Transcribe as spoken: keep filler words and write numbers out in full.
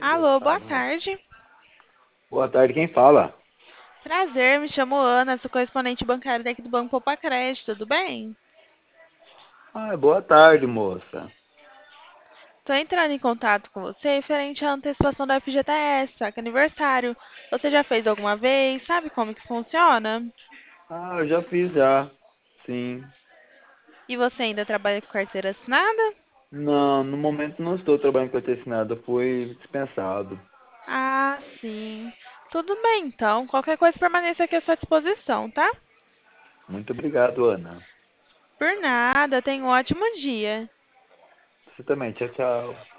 Alô, boa tarde. Boa tarde, quem fala? Prazer, me chamo Ana, sou correspondente bancária daqui do Banco Poupa Crédito, tudo bem? Ah, boa tarde, moça. Tô entrando em contato com você referente à antecipação da F G T S, saca aniversário. Você já fez alguma vez? Sabe como que funciona? Ah, eu já fiz já. Sim. E você ainda trabalha com carteira assinada? Não, no momento não estou trabalhando com nada, fui dispensado. Ah, sim. Tudo bem, então. Qualquer coisa permaneça aqui à sua disposição, tá? Muito obrigado, Ana. Por nada, tenha um ótimo dia. Você também, tchau, tchau.